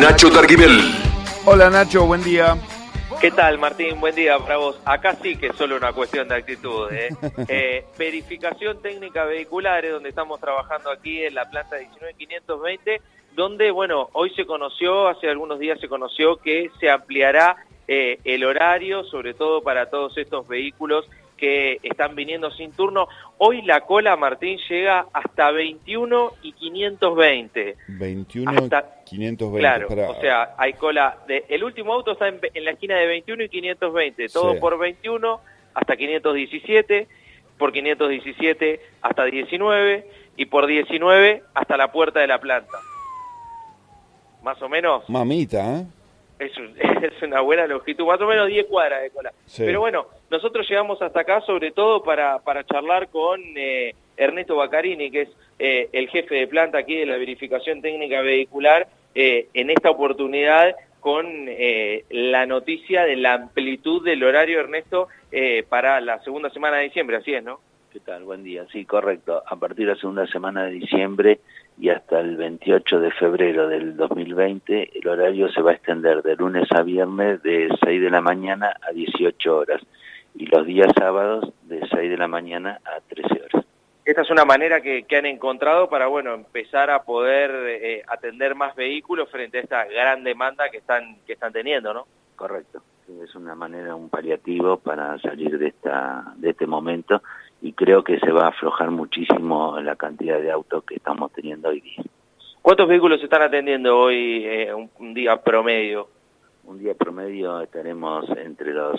Nacho Targuibel. Hola Nacho, buen día. ¿Qué tal, Martín? Buen día para vos. Acá sí que es solo una cuestión de actitud. Verificación técnica vehicular, donde estamos trabajando aquí en la planta 19520, donde, bueno, hoy se conoció, hace algunos días se conoció que se ampliará el horario, sobre todo para todos estos vehículos que están viniendo sin turno. Hoy la cola, Martín, llega hasta 21 y 520. 21 hasta 520. Claro, para... o sea, hay cola. El último auto está en la esquina de 21 y 520. Todo Sí. por 21 hasta 517, por 517 hasta 19 y por 19 hasta la puerta de la planta. Más o menos. Mamita, ¿eh? Es una buena longitud, más o menos 10 cuadras de cola. Sí. Pero bueno, nosotros llegamos hasta acá sobre todo para charlar con Ernesto Baccarini, que es el jefe de planta aquí de la verificación técnica vehicular, en esta oportunidad con la noticia de la amplitud del horario, Ernesto, para la segunda semana de diciembre, así es, ¿no? ¿Qué tal? Buen día. Sí, correcto. A partir de la segunda semana de diciembre y hasta el 28 de febrero del 2020, el horario se va a extender de lunes a viernes de 6 de la mañana a 18 horas y los días sábados de 6 de la mañana a 13 horas. Esta es una manera que han encontrado para, bueno, empezar a poder atender más vehículos frente a esta gran demanda que están teniendo, ¿no? Correcto. Sí, es una manera, un paliativo para salir de este momento, y creo que se va a aflojar muchísimo la cantidad de autos que estamos teniendo hoy día. ¿Cuántos vehículos se están atendiendo hoy un día promedio? Un día promedio estaremos entre los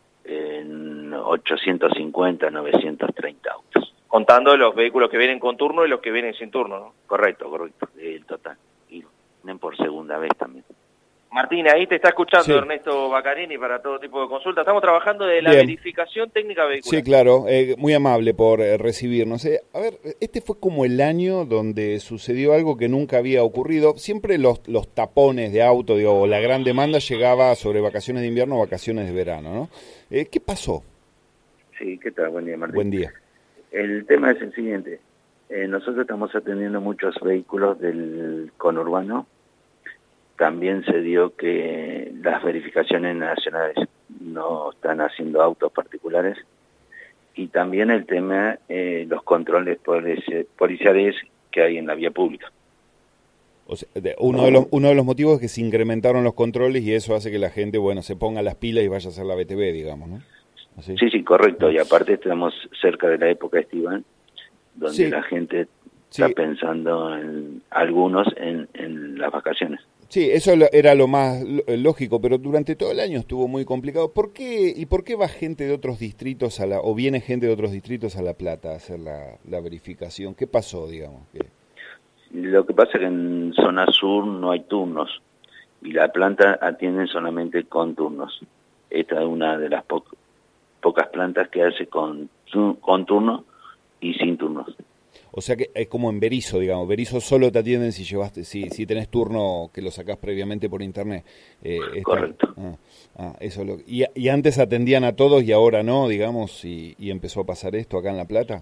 850 930 autos. Contando los vehículos que vienen con turno y los que vienen sin turno, ¿no? Correcto, el total. Y vienen por segunda vez también. Martín, ahí te está escuchando Sí. Ernesto Baccarini para todo tipo de consultas. Estamos trabajando de la Bien. verificación técnica vehicular. Sí, claro, muy amable por recibirnos. A ver, este fue como el año donde sucedió algo que nunca había ocurrido. Siempre los tapones de auto, digo, o la gran demanda llegaba sobre vacaciones de invierno o vacaciones de verano, ¿no? ¿Qué pasó? Sí, ¿qué tal? Buen día, Martín. Buen día. El tema es el siguiente. Nosotros estamos atendiendo muchos vehículos del conurbano. También se dio que las verificaciones nacionales no están haciendo autos particulares. Y también el tema, los controles policiales que hay en la vía pública. O sea, uno de los motivos es que se incrementaron los controles y eso hace que la gente, bueno, se ponga las pilas y vaya a hacer la BTV, digamos, ¿no? ¿Así? Sí, correcto. Y aparte estamos cerca de la época estival, donde Sí. la gente está Sí. pensando algunos en las vacaciones. Sí, eso era lo más lógico, pero durante todo el año estuvo muy complicado. ¿Por qué va gente de otros distritos o viene gente de otros distritos a La Plata a hacer la verificación? ¿Qué pasó, digamos? Lo que pasa es que en zona sur no hay turnos y la planta atiende solamente con turnos. Esta es una de las pocas plantas que hace con turnos y sin turnos. O sea que es como en Berisso, digamos. Berisso solo te atienden si tenés turno que lo sacás previamente por internet. Correcto. Eso y antes atendían a todos y ahora no, digamos, y empezó a pasar esto acá en La Plata.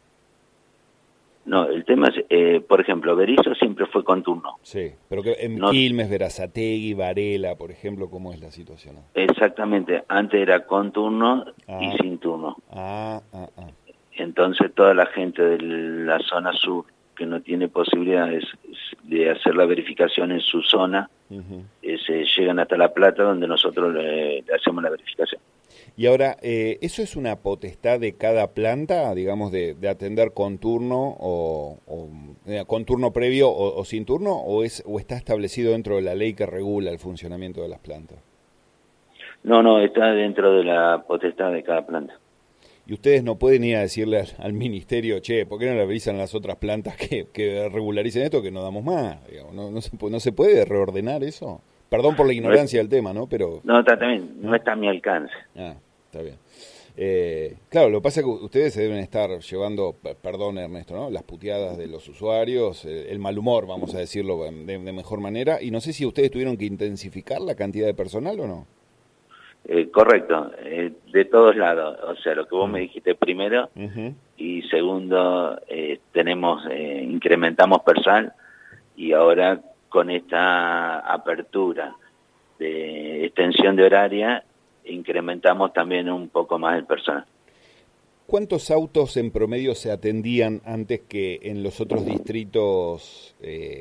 No, el tema es, por ejemplo, Berisso siempre fue con turno. Sí, pero que en Quilmes, Berazategui, Varela, por ejemplo, ¿cómo es la situación? Exactamente, antes era con turno y sin turno. Ah. Entonces toda la gente de la zona sur que no tiene posibilidades de hacer la verificación en su zona, se llegan hasta La Plata, donde nosotros le hacemos la verificación. Y ahora, ¿eso es una potestad de cada planta, digamos, de atender con turno o con turno previo o sin turno, o está establecido dentro de la ley que regula el funcionamiento de las plantas? No, está dentro de la potestad de cada planta. Y ustedes no pueden ir a decirle al ministerio, che, ¿por qué no le avisan las otras plantas que regularicen esto, que no damos más? Digamos, ¿no se puede reordenar eso? Perdón por la ignorancia del tema, ¿no? Pero no, está bien, no está a mi alcance. Está bien. Claro, lo que pasa es que ustedes se deben estar llevando, perdón Ernesto, ¿no? Las puteadas de los usuarios, el mal humor, vamos a decirlo de mejor manera, y no sé si ustedes tuvieron que intensificar la cantidad de personal o no. Correcto, de todos lados, o sea, lo que vos me dijiste primero, y segundo, incrementamos personal, y ahora con esta apertura de extensión de horaria, incrementamos también un poco más el personal. ¿Cuántos autos en promedio se atendían antes que en los otros distritos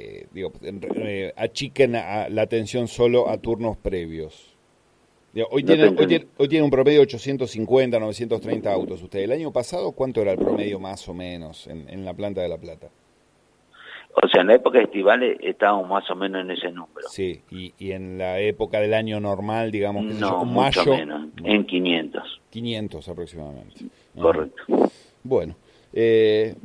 achiquen la atención solo a turnos previos? Hoy tiene un promedio de 850, 930 autos. ¿Usted el año pasado cuánto era el promedio más o menos en la planta de La Plata? O sea, en la época estival estábamos más o menos en ese número. Sí, y en la época del año normal, digamos, no, mucho mayo, menos, en 500. 500 aproximadamente. Correcto. Bueno, ¿qué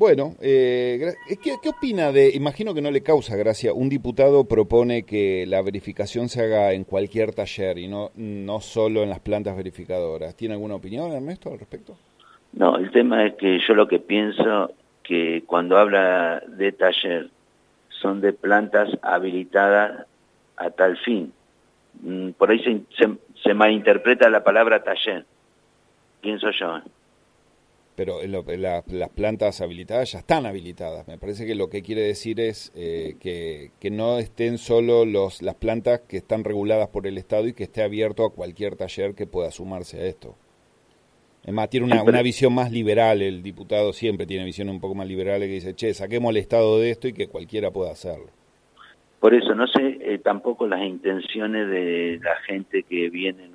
opina imagino que no le causa gracia, un diputado propone que la verificación se haga en cualquier taller y no solo en las plantas verificadoras? ¿Tiene alguna opinión, Ernesto, al respecto? No, el tema es que yo lo que pienso que cuando habla de taller son de plantas habilitadas a tal fin. Por ahí se malinterpreta la palabra taller, pienso yo. Pero las plantas habilitadas ya están habilitadas. Me parece que lo que quiere decir es que no estén solo las plantas que están reguladas por el Estado y que esté abierto a cualquier taller que pueda sumarse a esto. Es más, tiene una visión más liberal, el diputado siempre tiene visiones un poco más liberales que dice, saquemos al Estado de esto y que cualquiera pueda hacerlo. Por eso, no sé tampoco las intenciones de la gente que viene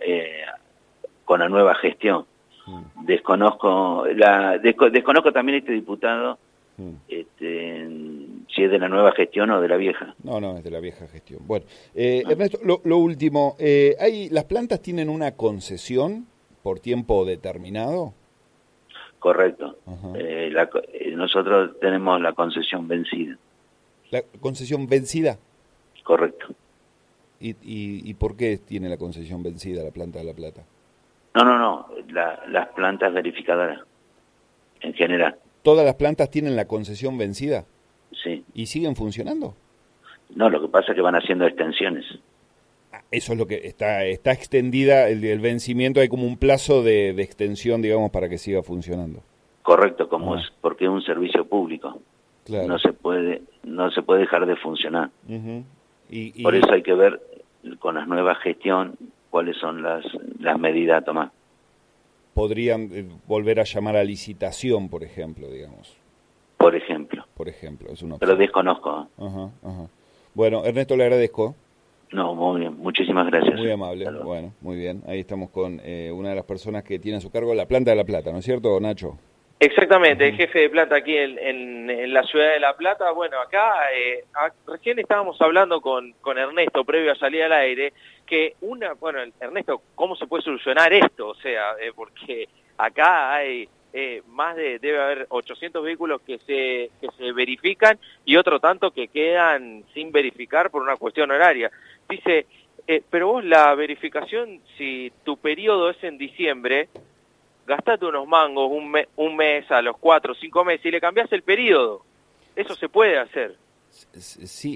con la nueva gestión. Desconozco también este diputado, si es de la nueva gestión o de la vieja. No, es de la vieja gestión. Bueno, Ernesto, lo último, ¿las plantas tienen una concesión por tiempo determinado? Correcto. Nosotros tenemos la concesión vencida. ¿La concesión vencida? Correcto. ¿Y por qué tiene la concesión vencida la planta de La Plata? No, las plantas verificadoras, en general. ¿Todas las plantas tienen la concesión vencida? Sí. ¿Y siguen funcionando? No, lo que pasa es que van haciendo extensiones. Eso es lo que está extendida, el vencimiento, hay como un plazo de extensión, digamos, para que siga funcionando. Correcto, porque es un servicio público. Claro. No se puede dejar de funcionar. Uh-huh. Por eso hay que ver con la nueva gestión cuáles son las medidas a tomar. Podrían volver a llamar a licitación, por ejemplo, digamos. Por ejemplo, es una opción. Pero desconozco. Ajá. Bueno, Ernesto, le agradezco. No, muy bien, muchísimas gracias. Muy amable, bueno, muy bien. Ahí estamos con una de las personas que tiene a su cargo la planta de La Plata, ¿no es cierto, Nacho? Exactamente, el jefe de planta aquí en la ciudad de La Plata. Bueno, acá recién estábamos hablando con Ernesto, previo a salir al aire, que Ernesto, ¿cómo se puede solucionar esto? O sea, porque acá hay debe haber 800 vehículos que se verifican y otro tanto que quedan sin verificar por una cuestión horaria. Dice, pero vos la verificación, si tu periodo es en diciembre, gastate unos mangos un mes a los 4 o 5 meses y le cambiás el periodo. Eso se puede hacer. Sí,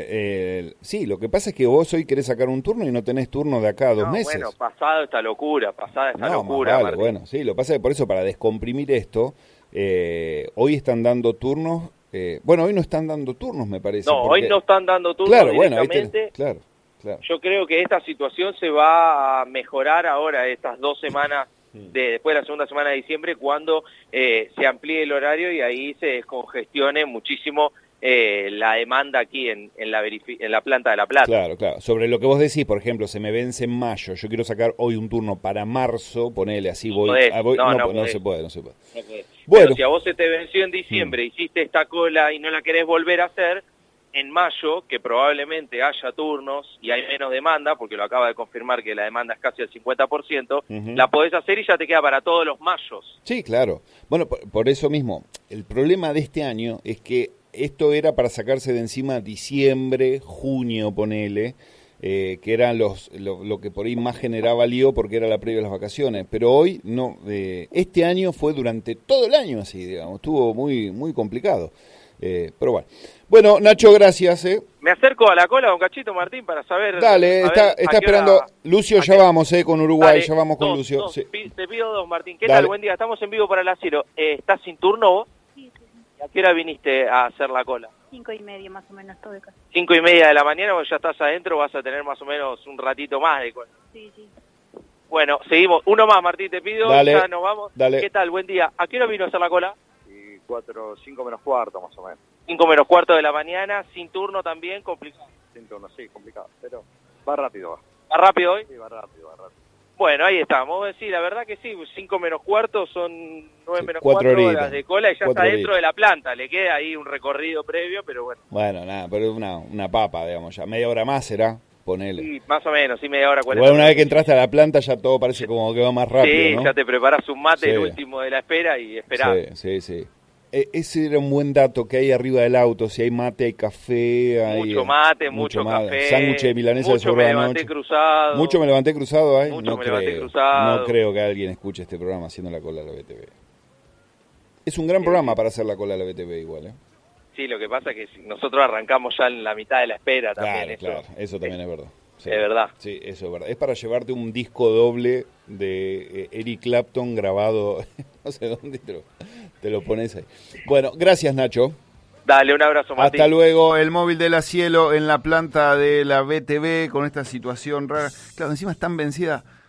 lo que pasa es que vos hoy querés sacar un turno y no tenés turno de acá a 2 meses. Bueno, pasada esta locura. Vale, bueno, sí, lo que pasa es que por eso, para descomprimir esto, hoy están dando turnos, hoy no están dando turnos, me parece. No, hoy no están dando turnos directamente. Claro. Yo creo que esta situación se va a mejorar ahora, estas 2 semanas, después de la segunda semana de diciembre, cuando se amplíe el horario y ahí se descongestione muchísimo la demanda aquí en la planta de La Plata. Claro. Sobre lo que vos decís, por ejemplo, se me vence en mayo, yo quiero sacar hoy un turno para marzo, ponele así, no se puede. No podés. Bueno. Pero si a vos se te venció en diciembre, hiciste esta cola y no la querés volver a hacer, en mayo, que probablemente haya turnos y hay menos demanda, porque lo acaba de confirmar que la demanda es casi el 50%, la podés hacer y ya te queda para todos los mayos. Sí, claro. Bueno, por eso mismo, el problema de este año es que esto era para sacarse de encima diciembre, junio, ponele, que eran lo que por ahí más generaba lío porque era la previa a las vacaciones. Pero hoy no, este año fue durante todo el año así, digamos, estuvo muy, muy complicado. Pero bueno, Nacho, gracias. Me acerco a la cola, don Cachito Martín, para saber... Dale, está esperando Lucio, ya vamos con Uruguay, Dale, ya vamos con Lucio. Sí. Te pido 2, Martín. ¿Qué Dale. tal? Buen día, estamos en vivo para la Ciro. ¿Estás sin turno vos? ¿A qué hora viniste a hacer la cola? 5:30 más o menos, todo de casa. 5:30 de la mañana, cuando ya estás adentro, vas a tener más o menos un ratito más de cola. Sí, sí. Bueno, seguimos. Uno más, Martín, te pido. Dale, ya nos vamos. dale. ¿Qué tal? Buen día. ¿A qué hora vino a hacer la cola? 5 menos cuarto más o menos. 5 menos cuarto de la mañana, sin turno también, complicado. Sin turno, sí, complicado, pero va rápido, va. ¿Va rápido hoy? Sí, va rápido, va rápido. Bueno, ahí estamos. Sí, la verdad que sí, 5 menos cuarto son 9 Sí, menos 4 4 horitas. horas de cola y ya 4 está dentro horitas. de la planta. Le queda ahí un recorrido previo, pero bueno. Bueno, nada, pero es una papa, digamos, ya media hora más será, ponele. Sí, más o menos, sí, media hora, 40 Igual una vez que minutos. entraste a la planta ya todo parece como que va más rápido, Sí, ¿no? ya te preparas un mate, Sí. el último de la espera y esperás. Sí. Ese era un buen dato que hay arriba del auto, si hay mate, hay café, hay... Mucho mate, mucho café. Sándwich de milanesa de mucho sobre me la levanté noche. cruzado. Mucho me levanté cruzado, ¿eh? Mucho No me levanté creo. cruzado. No creo que alguien escuche este programa haciendo la cola de la BTV. Es un gran programa para hacer la cola de la BTV igual, ¿eh? Sí, lo que pasa es que nosotros arrancamos ya en la mitad de la espera también. Claro, eso también es verdad. Sí. Es verdad. Sí, eso es verdad. Es para llevarte un disco doble de Eric Clapton grabado, no sé dónde te lo pones ahí. Bueno, gracias Nacho. Dale, un abrazo, Martín. Hasta luego. El móvil de la Cielo en la planta de la BTV con esta situación rara. Claro, encima están vencida.